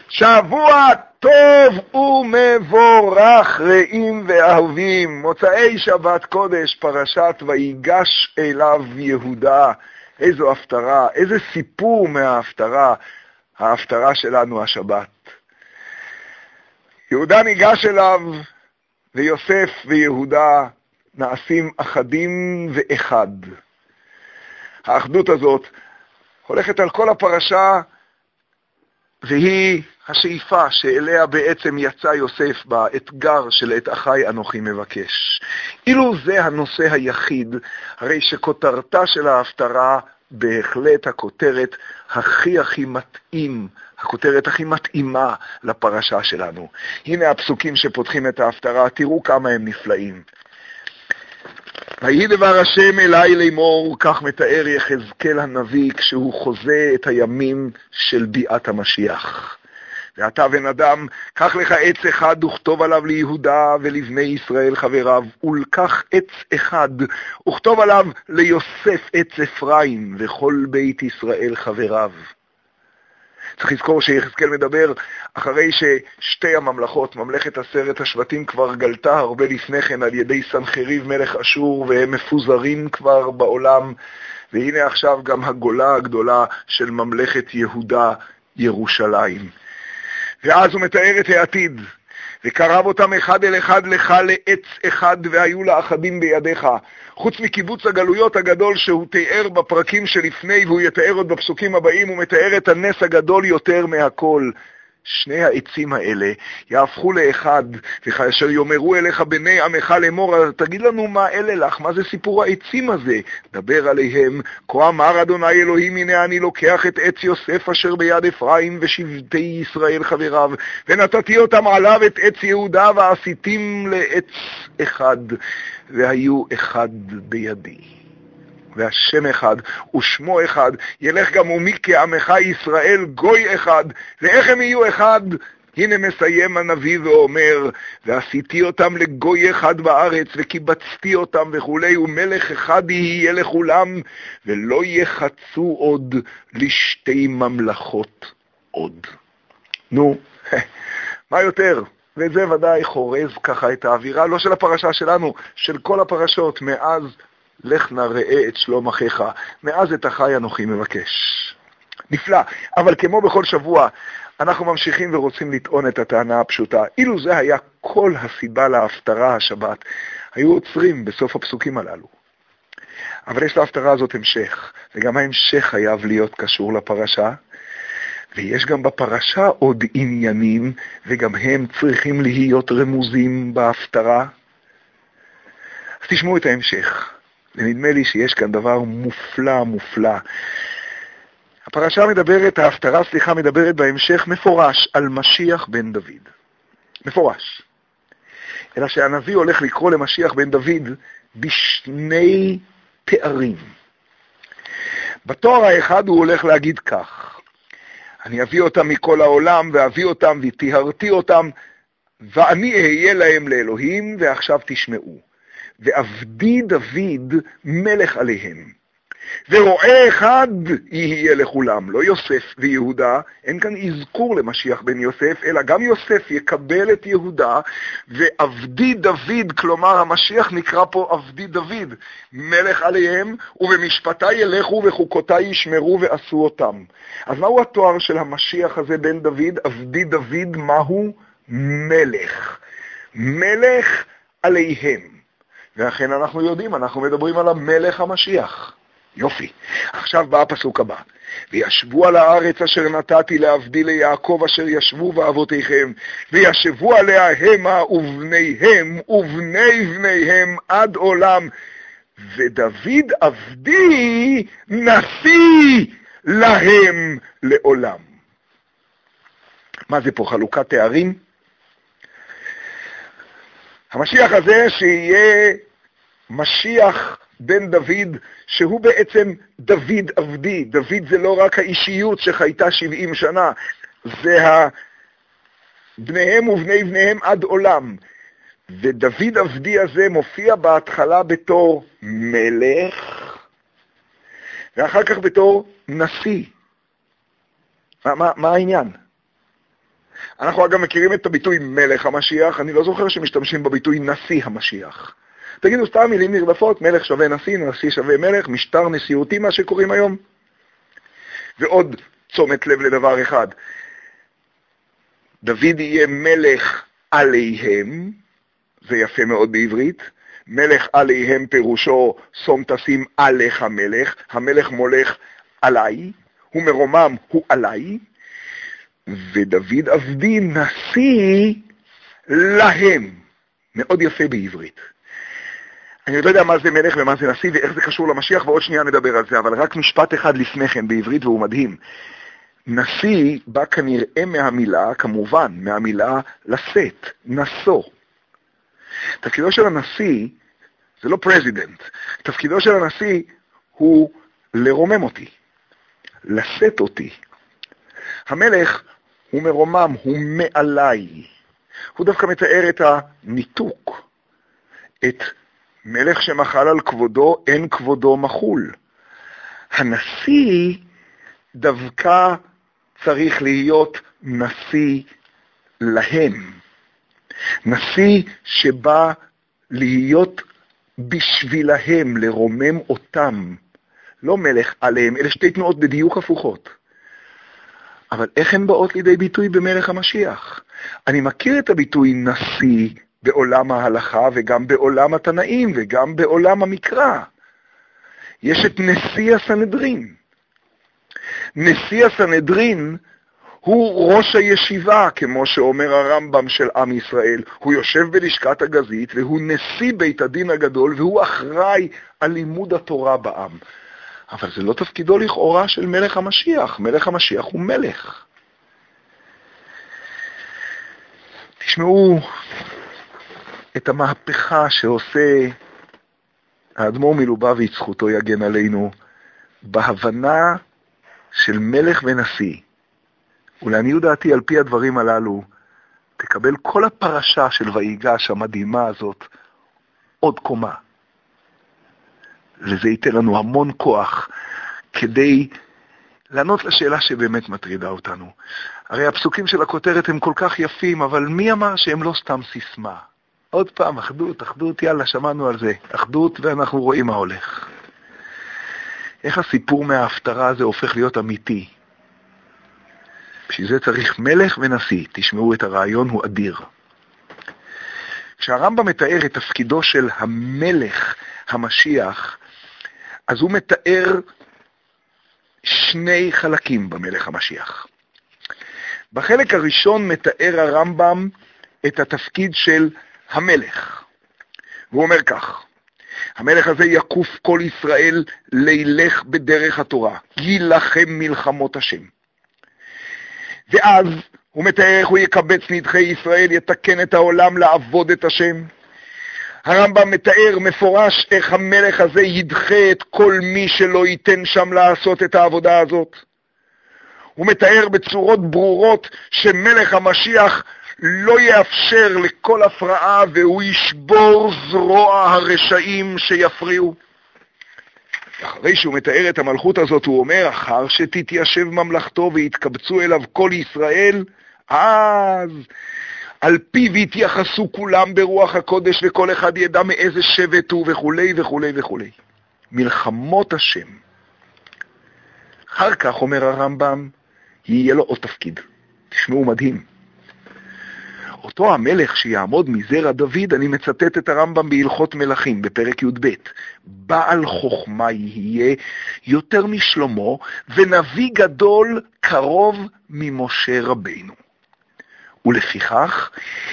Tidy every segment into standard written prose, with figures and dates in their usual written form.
שבוע טוב ומבורך רעים ואהובים. מוצאי שבת קודש, פרשת ויגש אליו יהודה. איזו הפטרה, איזה סיפור מההפטרה, ההפטרה שלנו השבת. יהודה ניגש אליו, ויוסף ויהודה נעשים אחדים ואחד. האחדות הזאת הולכת על כל הפרשה, והיא השאיפה שאליה בעצם יצא יוסף באתגר של את אחי אנוכי מבקש. אילו זה הנושא היחיד, הרי שכותרתה של ההפטרה בהחלט הכותרת הכי מתאים, הכותרת הכי מתאימה לפרשה שלנו. הנה הפסוקים שפותחים את ההפטרה, תראו כמה הם נפלאים. ויהי דבר השם אלי לאמור, כך מתאר יחזקאל הנביא כשהוא חוזה את הימים של ביאת המשיח. ואתה בן אדם, קח לך עץ אחד וכתוב עליו ליהודה ולבני ישראל חבריו, ולקח עץ אחד וכתוב עליו ליוסף עץ אפרים וכל בית ישראל חבריו. צריך לזכור שיחזקאל מדבר אחרי ששתי הממלכות, ממלכת 10 השבטים כבר גלתה הרבה לפני כן על ידי סנחריב מלך אשור, והם מפוזרים כבר בעולם, והנה עכשיו גם הגולה הגדולה של ממלכת יהודה ירושלים. ואז הוא מתאר את העתיד, וקרב אותם אחד אל אחד לך לעץ אחד והיו לאחדים בידיך. חוץ מקיבוץ הגלויות הגדול שהוא תיאר בפרקים שלפני, והוא יתאר עוד בפסוקים הבאים, הוא מתאר את הנס הגדול יותר מהכל. שני העצים האלה יהפכו לאחד, וכאשר יאמרו אליך בני עמך לאמור, תגיד לנו מה אלה לך, מה זה סיפור העצים הזה? דבר עליהם, כה אמר אדוני אלוהים, הנה אני לוקח את עץ יוסף אשר ביד אפרים ושבטי ישראל חבריו, ונתתי אותם עליו את עץ יהודה ועשיתים לעץ אחד, והיו אחד בידי. והשם אחד ושמו אחד, ילך גם ומי כעמך ישראל גוי אחד, ואיך הם יהיו אחד? הנה מסיים הנביא ואומר, ועשיתי אותם לגוי אחד בארץ, וקיבצתי אותם וכולי, ומלך אחד יהיה לכולם, ולא יחצו עוד לשתי ממלכות עוד. נו, מה יותר? וזה ודאי חורז ככה את האווירה, לא של הפרשה שלנו, של כל הפרשות מאז, לך נא ראה את שלום אחיך, מאז את אחי אנוכי מבקש. נפלא, אבל כמו בכל שבוע, אנחנו ממשיכים ורוצים לטעון את הטענה הפשוטה. אילו זה היה כל הסיבה להפטרה השבת, היו עוצרים בסוף הפסוקים הללו. אבל יש להפטרה הזאת המשך, וגם ההמשך חייב להיות קשור לפרשה, ויש גם בפרשה עוד עניינים, וגם הם צריכים להיות רמוזים בהפטרה. אז תשמעו את ההמשך. ונדמה לי שיש כאן דבר מופלא. הפרשה מדברת, ההפטרה מדברת בהמשך מפורש על משיח בן דוד. מפורש. אלא שהנביא הולך לקרוא למשיח בן דוד בשני תארים. בתואר האחד הוא הולך להגיד כך, אני אביא אותם מכל העולם ואביא אותם וטיהרתי אותם, ואני אהיה להם לאלוהים, ועכשיו תשמעו. ועבדי דוד מלך עליהם, ורועה אחד יהיה לכולם, לא יוסף ויהודה, אין כאן אזכור למשיח בן יוסף, אלא גם יוסף יקבל את יהודה, ועבדי דוד, כלומר המשיח נקרא פה עבדי דוד, מלך עליהם, ובמשפטי ילכו וחוקותי ישמרו ועשו אותם. אז מהו התואר של המשיח הזה בן דוד? עבדי דוד, מהו? מלך. מלך עליהם. ואכן אנחנו יודעים, אנחנו מדברים על המלך המשיח. יופי. עכשיו בא הפסוק הבא. וישבו על הארץ אשר נתתי לעבדי ליעקב אשר ישבו באבותיכם, וישבו עליה המה ובניהם ובני בניהם עד עולם. ודוד עבדי נשיא להם לעולם. מה זה פה, חלוקת תארים? המשיח הזה שיהיה משיח בן דוד, שהוא בעצם דוד עבדי. דוד זה לא רק האישיות שחייתה 70 שנה, זה בניהם ובני בניהם עד עולם. ודוד עבדי הזה מופיע בהתחלה בתור מלך, ואחר כך בתור נשיא. מה העניין? אנחנו אגב מכירים את הביטוי מלך המשיח, אני לא זוכר שמשתמשים בביטוי נשיא המשיח. תגידו סתם מילים נרדפות, מלך שווה נשיא, נשיא שווה מלך, משטר נשיאותי מה שקוראים היום. ועוד תשומת לב לדבר אחד, דוד יהיה מלך עליהם, זה יפה מאוד בעברית, מלך עליהם פירושו שום תשים עליך מלך, המלך מולך עליי, הוא מרומם הוא עליי, ודוד עבדי נשיא להם, מאוד יפה בעברית. אני לא יודע מה זה מלך ומה זה נשיא ואיך זה קשור למשיח, ועוד שנייה נדבר על זה, אבל רק משפט אחד לפני כן בעברית והוא מדהים. נשיא בא כנראה מהמילה, כמובן, מהמילה לשאת, נשוא. תפקידו של הנשיא זה לא פרזידנט, תפקידו של הנשיא הוא לרומם אותי, לשאת אותי. המלך הוא מרומם, הוא מעליי. הוא דווקא מתאר את הניתוק, את מלך שמחל על כבודו, אין כבודו מחול. הנשיא דווקא צריך להיות נשיא להם. נשיא שבא להיות בשבילהם, לרומם אותם. לא מלך עליהם, אלה שתי תנועות בדיוק הפוכות. אבל איך הן באות לידי ביטוי במלך המשיח? אני מכיר את הביטוי נשיא בעולם ההלכה וגם בעולם התנאים וגם בעולם המקרא. יש את נשיא הסנהדרין. נשיא הסנהדרין הוא ראש הישיבה, כמו שאומר הרמב"ם של עם ישראל. הוא יושב בלשכת הגזית והוא נשיא בית הדין הגדול והוא אחראי על לימוד התורה בעם. אבל זה לא תפקידו לכאורה של מלך המשיח. מלך המשיח הוא מלך. תשמעו את המהפכה שעושה האדמו"ר מלובביץ', זכותו יגן עלינו, בהבנה של מלך ונשיא. ולעניות דעתי, על פי הדברים הללו, תקבל כל הפרשה של ויגש המדהימה הזאת עוד קומה. וזה ייתן לנו המון כוח כדי לענות לשאלה שבאמת מטרידה אותנו. הרי הפסוקים של הכותרת הם כל כך יפים, אבל מי אמר שהם לא סתם סיסמה? עוד פעם, אחדות, אחדות, יאללה, שמענו על זה. אחדות ואנחנו רואים מה הולך. איך הסיפור מההפטרה הזה הופך להיות אמיתי? בשביל זה צריך מלך ונשיא. תשמעו את הרעיון, הוא אדיר. כשהרמב"ם מתאר את תפקידו של המלך המשיח, אז הוא מתאר שני חלקים במלך המשיח. בחלק הראשון מתאר הרמב"ם את התפקיד של המלך. והוא אומר כך, המלך הזה יקוף כל ישראל לילך בדרך התורה, יילחם מלחמות השם. ואז הוא מתאר איך הוא יקבץ נדחי ישראל, יתקן את העולם לעבוד את השם. הרמב"ם מתאר מפורש איך המלך הזה ידחה את כל מי שלא ייתן שם לעשות את העבודה הזאת. הוא מתאר בצורות ברורות שמלך המשיח לא יאפשר לכל הפרעה והוא ישבור זרוע הרשעים שיפריעו. אחרי שהוא מתאר את המלכות הזאת הוא אומר, אחר שתתיישב ממלכתו ויתקבצו אליו כל ישראל, אז על פיו יתייחסו כולם ברוח הקודש וכל אחד ידע מאיזה שבט הוא וכו' וכו' וכו'. מלחמות השם. אחר כך אומר הרמב"ם, יהיה לו עוד תפקיד. תשמעו מדהים. אותו המלך שיעמוד מזרע דוד, אני מצטט את הרמב"ם בהלכות מלכים בפרק י"ב. בעל חוכמה יהיה יותר משלמה ונביא גדול קרוב ממשה רבינו. ולפיכך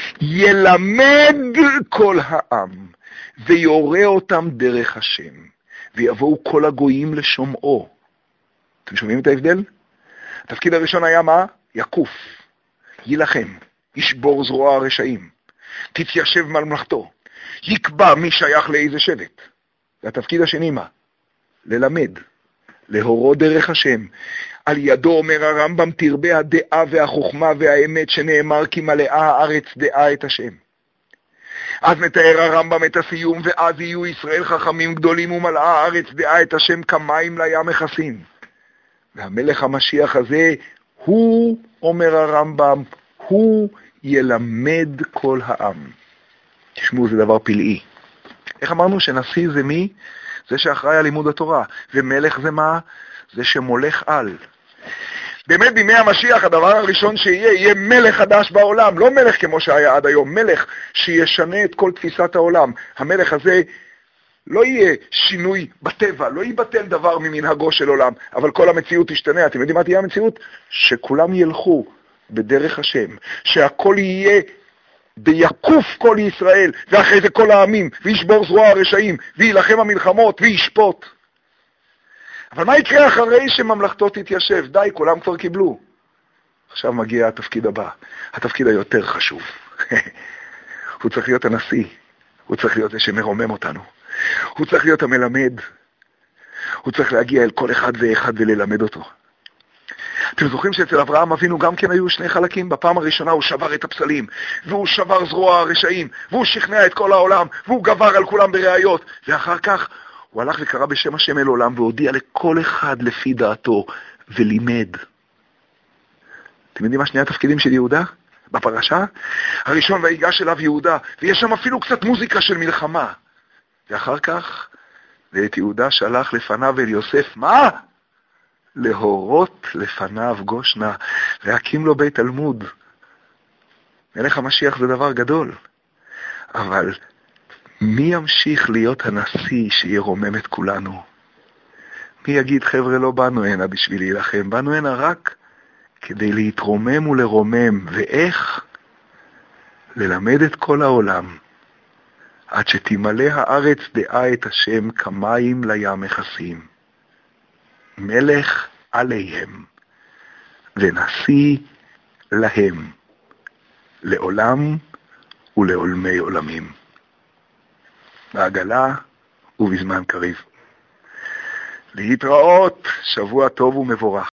ילמד כל העם ויורה אותם דרך השם ויבואו כל הגויים לשומעו. אתם שומעים את ההבדל? התפקיד הראשון היה מה? יקוף, יילחם, ישבור זרוע הרשעים, תתיישב ממלכתו, יקבע מי שייך לאיזה שבט. והתפקיד השני מה? ללמד, להורות דרך השם. על ידו אומר הרמב"ם תרבה הדעה והחוכמה והאמת שנאמר כי מלאה הארץ דעה את השם. אז מתאר הרמב"ם את הסיום, ואז יהיו ישראל חכמים גדולים ומלאה הארץ דעה את השם כמים לים מכסים. והמלך המשיח הזה הוא, אומר הרמב"ם, הוא ילמד כל העם. תשמעו, זה דבר פלאי. איך אמרנו שנשיא זה מי? זה שאחראי על לימוד התורה. ומלך זה מה? זה שמולך על. באמת בימי המשיח הדבר הראשון יהיה מלך חדש בעולם, לא מלך כמו שהיה עד היום, מלך שישנה את כל תפיסת העולם. המלך הזה לא יהיה שינוי בטבע, לא ייבטל דבר ממנהגו של עולם, אבל כל המציאות תשתנה. אתם יודעים מה תהיה המציאות? שכולם ילכו בדרך השם, שהכל יהיה ביקוף כל ישראל, ואחרי זה כל העמים, וישבור זרוע הרשעים, וילחם המלחמות, וישפוט. אבל מה יקרה אחרי שממלכתו תתיישב? די, כולם כבר קיבלו. עכשיו מגיע התפקיד הבא, התפקיד היותר חשוב. הוא צריך להיות הנשיא, הוא צריך להיות זה שמרומם אותנו, הוא צריך להיות המלמד, הוא צריך להגיע אל כל אחד ואחד וללמד אותו. אתם זוכרים שאצל אברהם אבינו גם כן היו שני חלקים? בפעם הראשונה הוא שבר את הפסלים, והוא שבר זרוע הרשעים, והוא שכנע את כל העולם, והוא גבר על כולם בראיות, ואחר כך הוא הלך וקרא בשם השם אל עולם, והודיע לכל אחד לפי דעתו, ולימד. אתם יודעים מה שני התפקידים של יהודה? בפרשה? הראשון ויגש אליו יהודה, ויש שם אפילו קצת מוזיקה של מלחמה. ואחר כך, ואת יהודה שלח לפניו אל יוסף, מה? להורות לפניו גושנה, להקים לו בית תלמוד. מלך המשיח זה דבר גדול. אבל מי ימשיך להיות הנשיא שירומם את כולנו? מי יגיד, חבר'ה, לא באנו הנה בשביל להילחם, באנו הנה רק כדי להתרומם ולרומם. ואיך? ללמד את כל העולם, עד שתמלא הארץ דעה את השם כמים לים מכסים. מלך עליהם, ונשיא להם, לעולם ולעולמי עולמים. בעגלה ובזמן קריב. להתראות, שבוע טוב ומבורך.